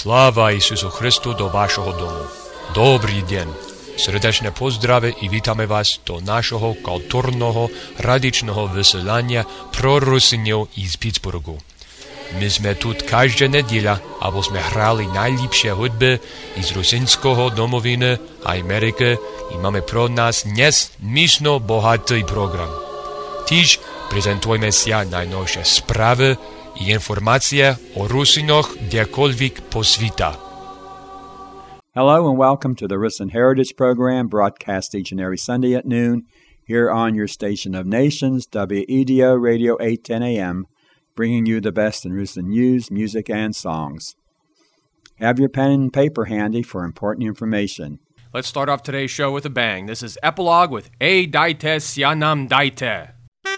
Sláva Isusu Christu do vášho domu. Dobrý deň. Srdečné pozdrave i vítame vás do našho kultúrneho radičného vysielania pro Rusinov z Pittsburghu. My sme tu každá nedeľa, aby sme hrali najlepšie hudby z rusinského domoviny a Ameriky i máme pro nás dnes myšno bohatý program. Tiež prezentujeme si najnovšie správy i informácie o Rusinoch kdekoľvek po sveta. Hello and welcome to the Rusin Heritage Program, broadcast each and every Sunday at noon here on your station of nations, WEDO Radio 810 AM, bringing you the best in Rusin news, music, and songs. Have your pen and paper handy for important information. Let's start off today's show with a bang. This is Epilogue with A Daite Syanam Daite.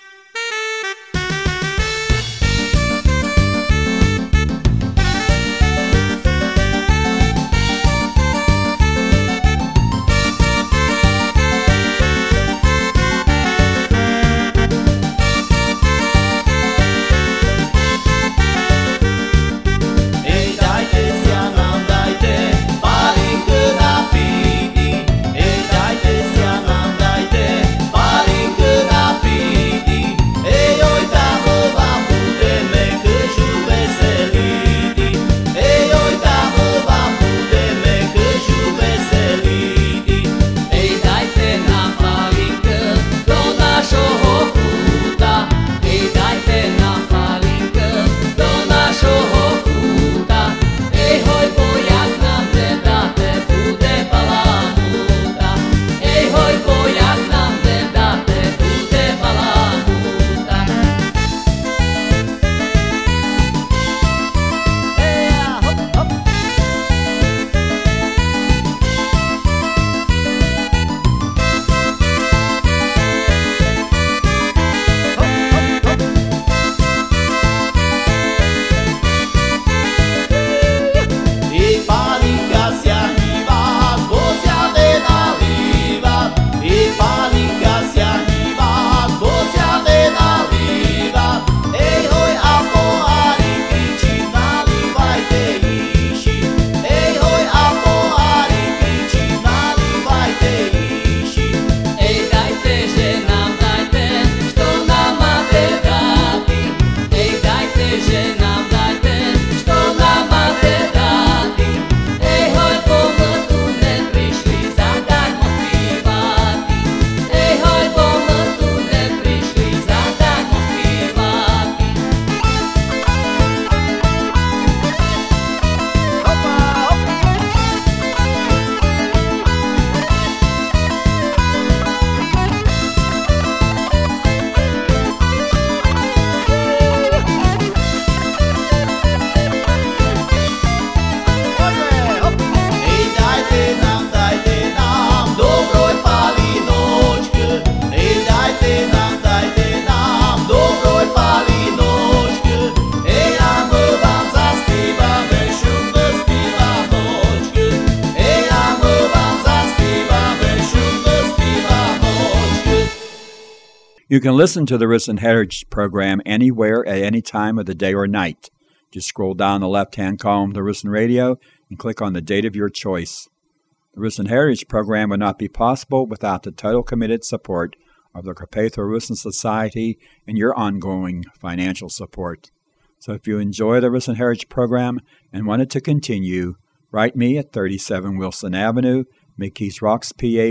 You can listen to the Rusin Heritage Program anywhere at any time of the day or night. Just scroll down the left-hand column of the Rusin Radio and click on the date of your choice. The Rusin Heritage Program would not be possible without the total committed support of the Carpatho Rusin Society and your ongoing financial support. So if you enjoy the Rusin Heritage Program and want it to continue, write me at 37 Wilson Avenue, McKees Rocks, PA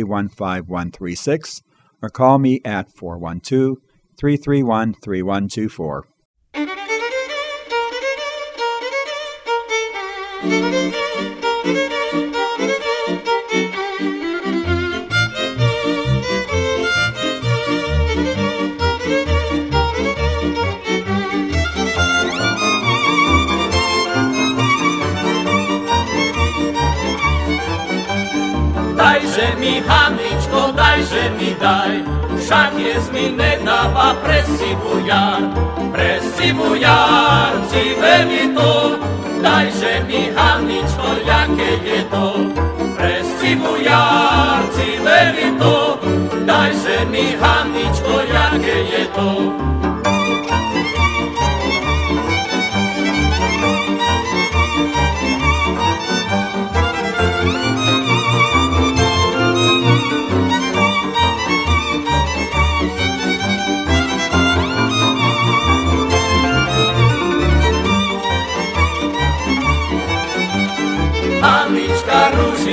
15136, or call me at 412-331-3124. Dajże mi, Haniczko, dajże mi, daj, však jest mi nedáva presivu jar, cive mi to, dajże mi, Haniczko, jaké je to, presivu jar, cive mi to, dajże mi, Haniczko, jaké je to.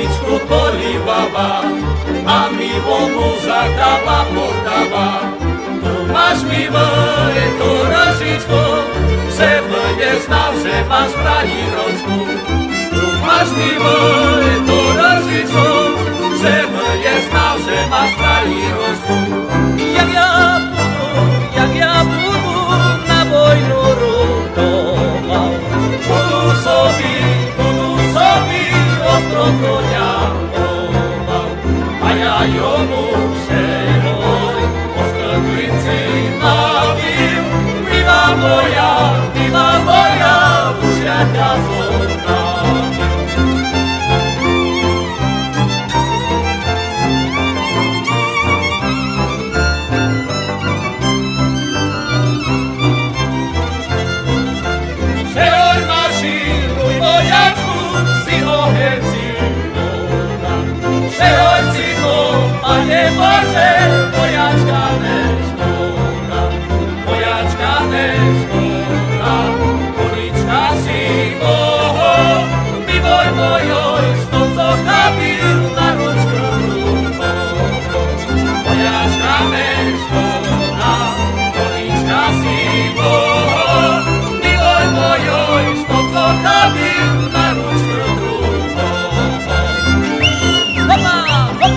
rožičku polívala a milomu zakala podala. Tu máš milé tú rožičku, že bude znal, že máš praníročku. Tu máš milé tú rožičku, že bude znal, že máš praníročku. Jak ja budu na vojnu rutoval, budu sobi ostro konia oval, a ja jomu šeroj ostro klinci navím. Milá moja, už ja ťa zoznám. Bože, vojačka neškoda, ulička si moho, vývoj mojoj, što co chabil na ručku ruho. Vojačka neškoda, ulička si moho, vývoj mojoj, što co chabil na ručku ruho. Hopa, hop!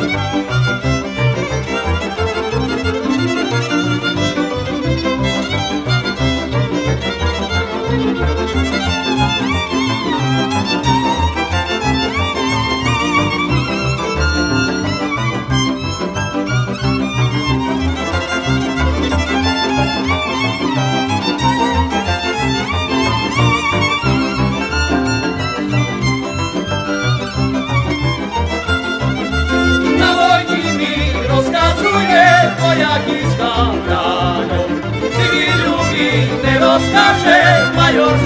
Vojakiska braňo, civilu mi nerozkaže major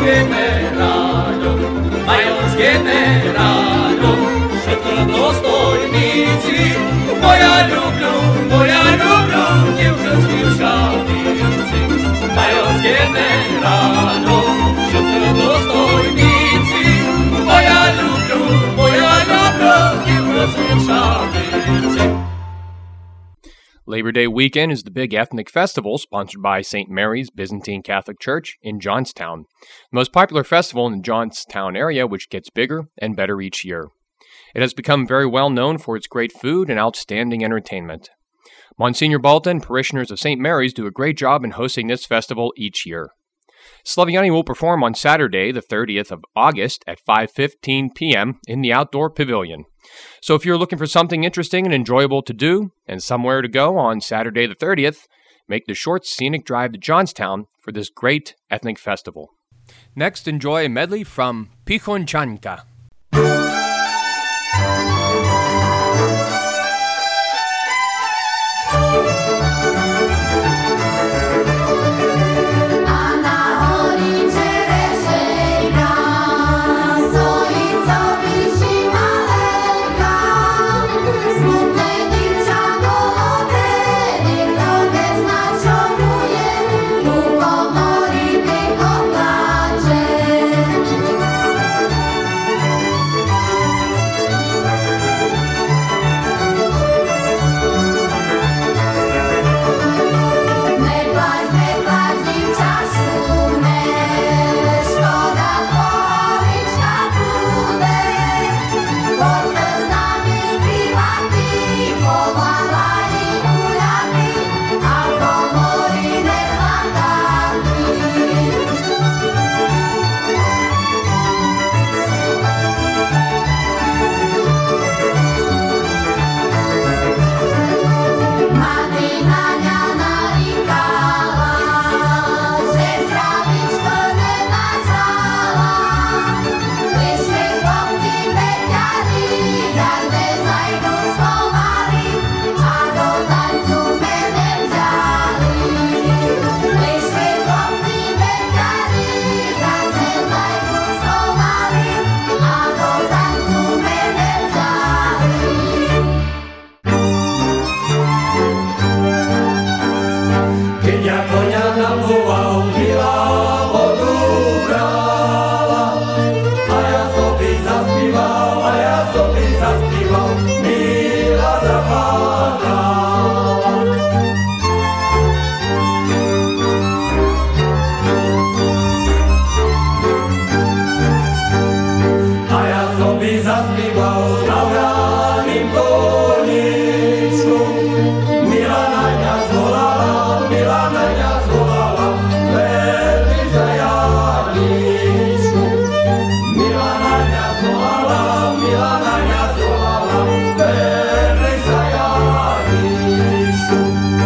z generáľo, všetko dostojníci, moja ľubľu, divčanský šatíci, major z generáľo, všetko dostojníci, moja ľubľu, divčanský šatíci. Labor Day weekend is the big ethnic festival sponsored by St. Mary's Byzantine Catholic Church in Johnstown, the most popular festival in the Johnstown area, which gets bigger and better each year. It has become very well known for its great food and outstanding entertainment. Monsignor Balta and parishioners of St. Mary's do a great job in hosting this festival each year. Slaviani will perform on Saturday, the 30th of August at 5:15 p.m. in the outdoor pavilion. So if you're looking for something interesting and enjoyable to do and somewhere to go on Saturday the 30th, make the short scenic drive to Johnstown for this great ethnic festival. Next, enjoy a medley from Pichonchanka. zaspíval, Míla zapála. A ja som by zaspíval na vránim koničku, Mila na mňa zvolala, veľmi zajadničku. Mila na mňa zvolala, veľmi zajadničku.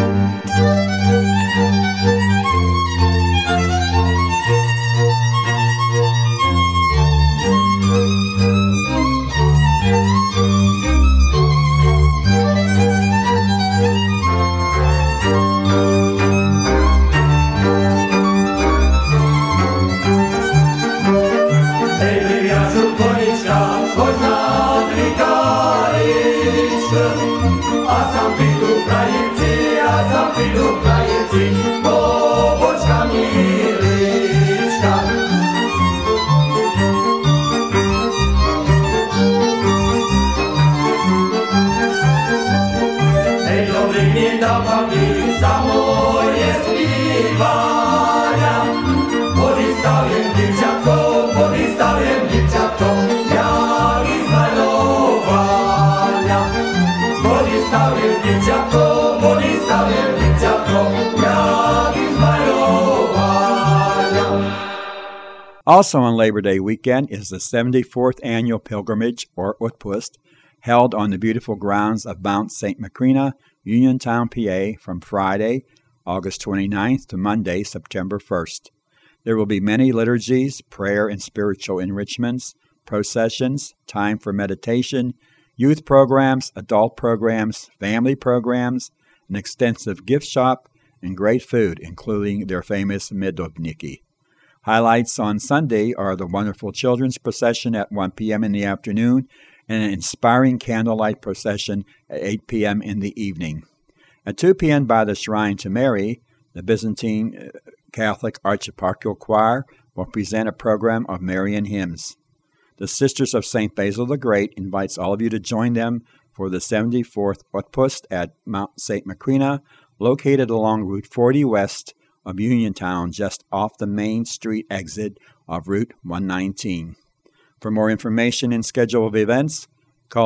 Also on Labor Day weekend is the 74th annual pilgrimage, or Utpust, held on the beautiful grounds of Mount St. Macrina, Uniontown, PA, from Friday, August 29th to Monday, September 1st. There will be many liturgies, prayer and spiritual enrichments, processions, time for meditation, youth programs, adult programs, family programs, an extensive gift shop, and great food, including their famous Medovniki. Highlights on Sunday are the wonderful children's procession at 1 p.m. in the afternoon and an inspiring candlelight procession at 8 p.m. in the evening. At 2 p.m. by the Shrine to Mary, the Byzantine Catholic Archieparchal Choir will present a program of Marian hymns. The Sisters of St. Basil the Great invites all of you to join them for the 74th Utpust at Mount St. Macrina, located along Route 40 west of Uniontown, just off the Main Street exit of Route 119. For more information and schedule of events, call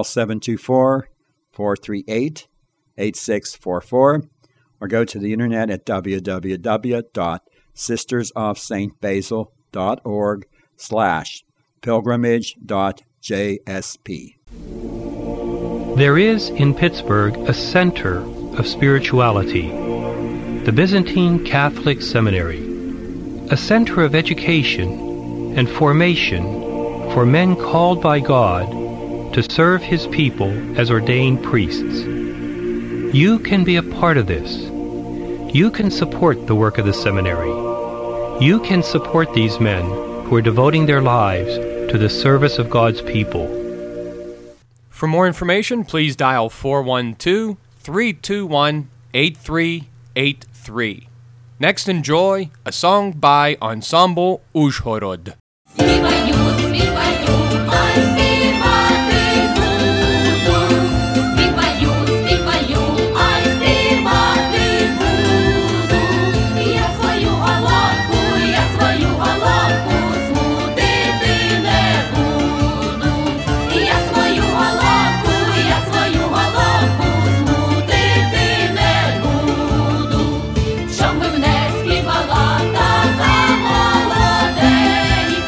724-438-8644 or go to the internet at www.sistersofstpilgrimage.jsp. There is in Pittsburgh a center of spirituality, the Byzantine Catholic Seminary, a center of education and formation for men called by God to serve His people as ordained priests. You can be a part of this. You can support the work of the seminary. You can support these men who are devoting their lives to the service of God's people. For more information, please dial 412-321-8383. Next, enjoy a song by Ensemble Uzhhorod. Щоб мене співала така молоденька.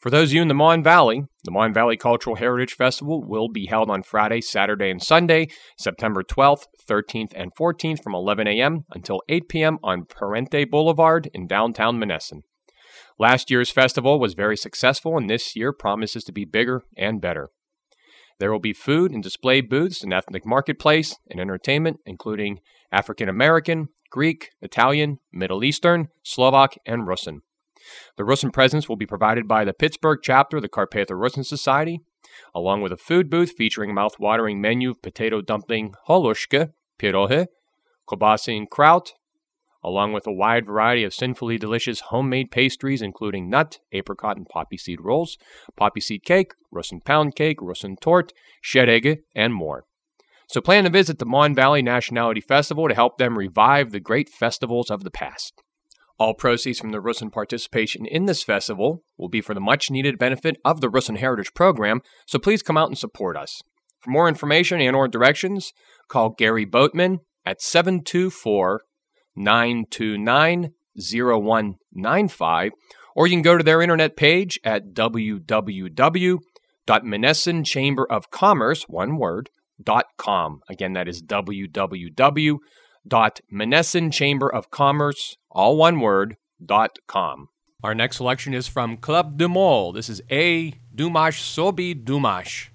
For those of you in the Mon Valley Cultural Heritage Festival will be held on Friday, Saturday, and Sunday, September 12th, 13th, and 14th from 11 a.m. until 8 p.m. on Parente Boulevard in downtown Monessen. Last year's festival was very successful, and this year promises to be bigger and better. There will be food and display booths, an ethnic marketplace, and entertainment, including African American, Greek, Italian, Middle Eastern, Slovak, and Russian. The Russian presence will be provided by the Pittsburgh chapter of the Carpatho Russian Society, along with a food booth featuring a mouth-watering menu of potato dumpling holushka, pirohe, kobasi and kraut, along with a wide variety of sinfully delicious homemade pastries including nut, apricot, and poppy seed rolls, poppy seed cake, Russian pound cake, Russian tort, sherege, and more. So plan to visit the Mon Valley Nationality Festival to help them revive the great festivals of the past. All proceeds from the Russian participation in this festival will be for the much-needed benefit of the Russian Heritage Program, so please come out and support us. For more information and/or directions, call Gary Boatman at 724-929-0195, or you can go to their internet page at www.monessenchamberofcommerce.com. Again, that is www.monessenchamberofcommerce, all one word, .com. Our next selection is from Club de Mol. This is A Dumash Sobi Dumash.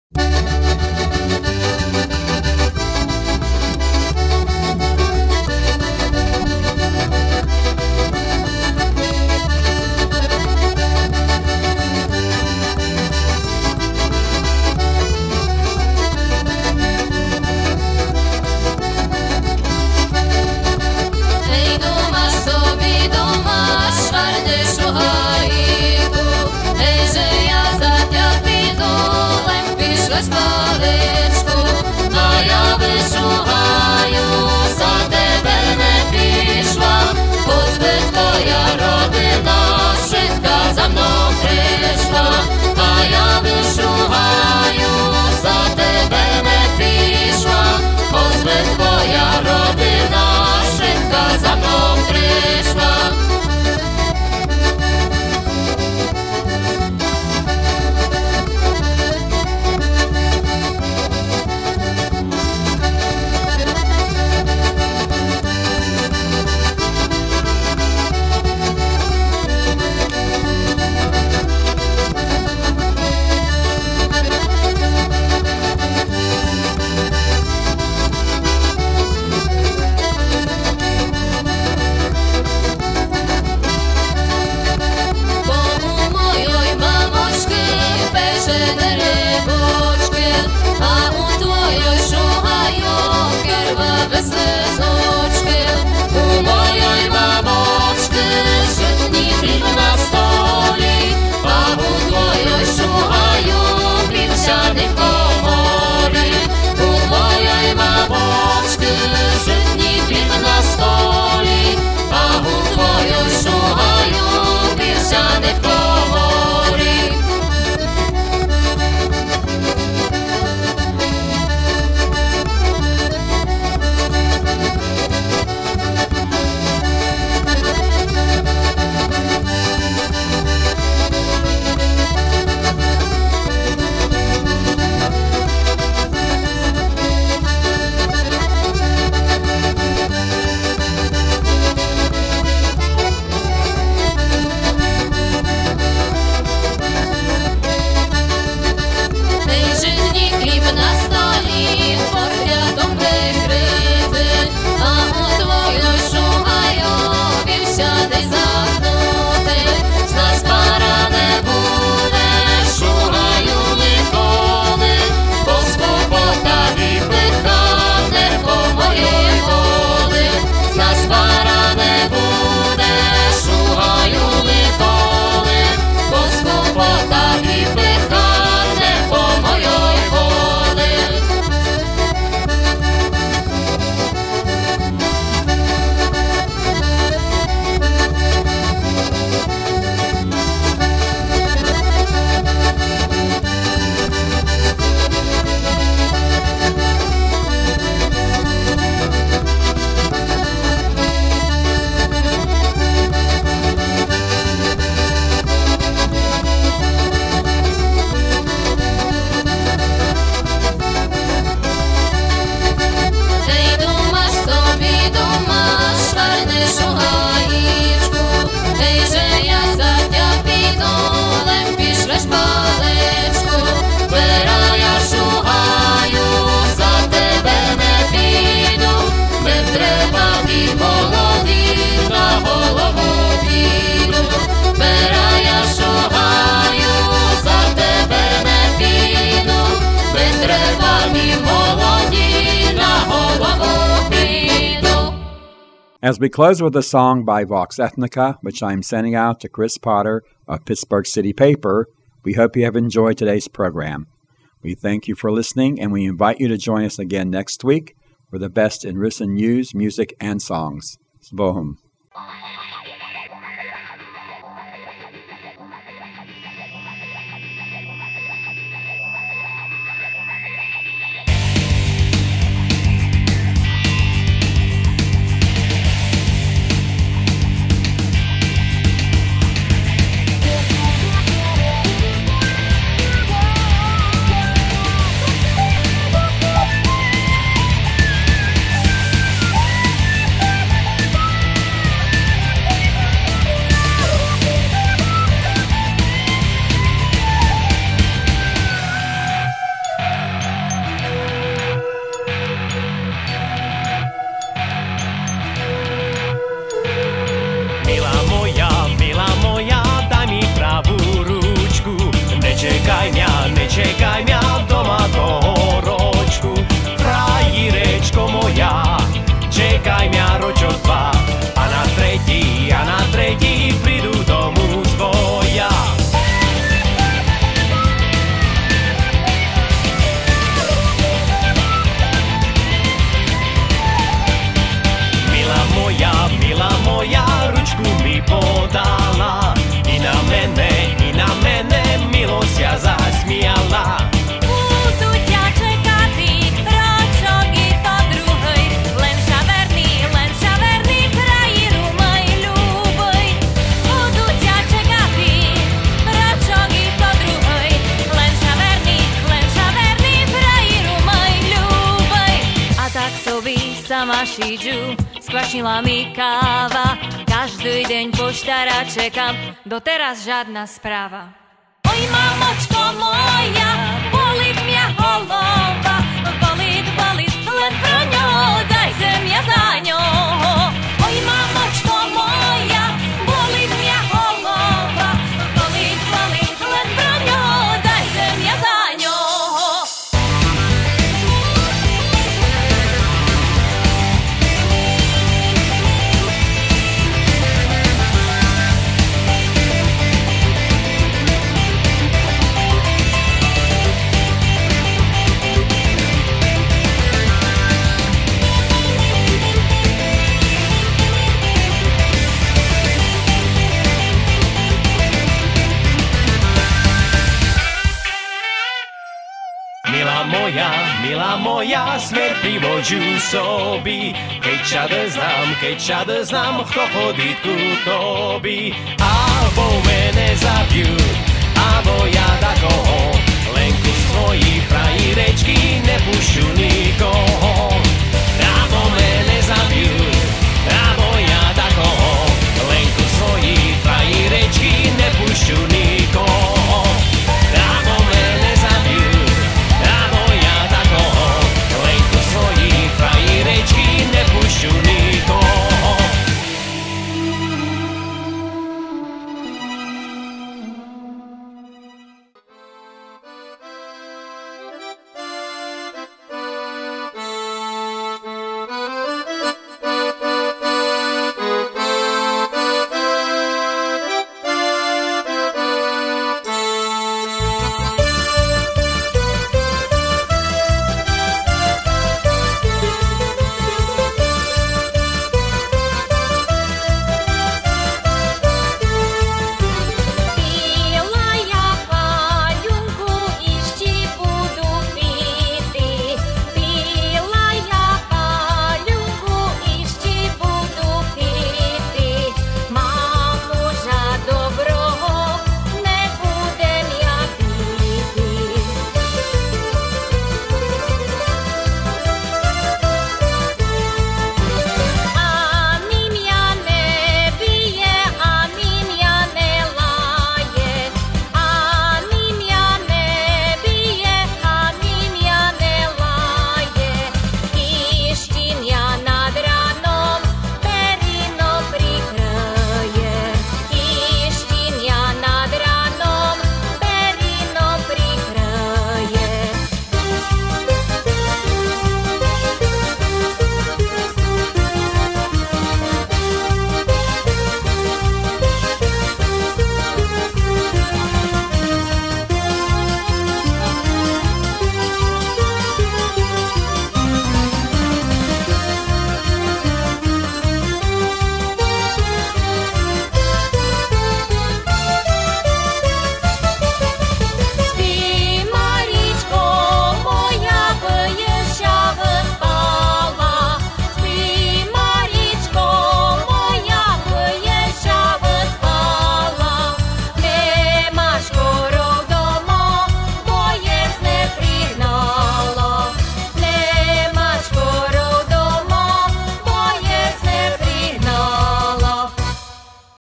As we close with a song by Vox Ethnica, which I'm sending out to Chris Potter of Pittsburgh City Paper, we hope you have enjoyed today's program. We thank you for listening, and we invite you to join us again next week for the best in Rusin news, music, and songs. Zbohum. Nečekaj mňa doma do horočku, frajírečko moja, čekaj mňa ročok dva, a na tretí prídu domu z boja. Milá moja, ručku mi podala, i na mene milosť ja zasmiala. Budú ťa čekati, ročok i to druhej, len sa verný, frajíru môj ľúbej. Budú ťa čekati, ročok i to druhej, len sa verný, frajíru môj ľúbej. A tak sobi sama šíďu, skvašnila mi káva, každý deň poštára čekám, doteraz žiadna správa. Oj, mamočko moja, bolí mňa holova, bolí, len pro ňo, daj zemia za ňo. Oj, mamočko moja, bolí mňa holova, bolí, len pro ňo, daj zemia za ňo. Milá moja, smer privođu sobi, keď ťa znám, kto chodí ku tobi. Abo mene zabiju, abo ja da koho, len ku svoji frajírečky nepušťu nikoho. Abo mene zabiju, abo ja da koho, len ku svoji frajírečky nepušťu nikoho. Abo mene zabiju, abo ja da koho, len ku svoji frajírečky nepušťu nikoho.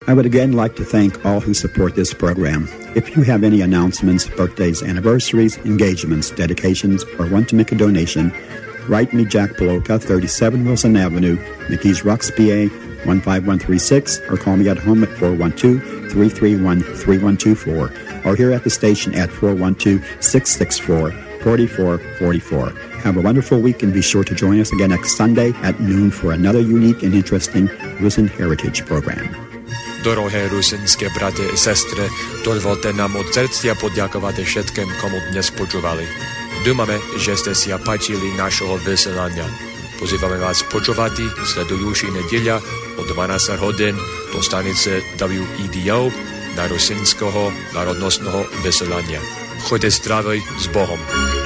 I would again like to thank all who support this program. If you have any announcements, birthdays, anniversaries, engagements, dedications, or want to make a donation, write me Jack Poloka, 37 Wilson Avenue, McKees Rocks, PA, 15136, or call me at home at 412-331-3124, or here at the station at 412-664-4444. Have a wonderful week and be sure to join us again next Sunday at noon for another unique and interesting Risen Heritage program. Dorohé rusinské brate i sestry, dovolte nám od srdcia poďakovať všetkým, komu dnes počúvali. Dúfame, že ste si páčili našho vysielania. Pozývame vás počúvať sledujúci nedeľa o 12 hodín do stanice WEDO na rusinského národnostného vysielania. Choďte zdravý s Bohom.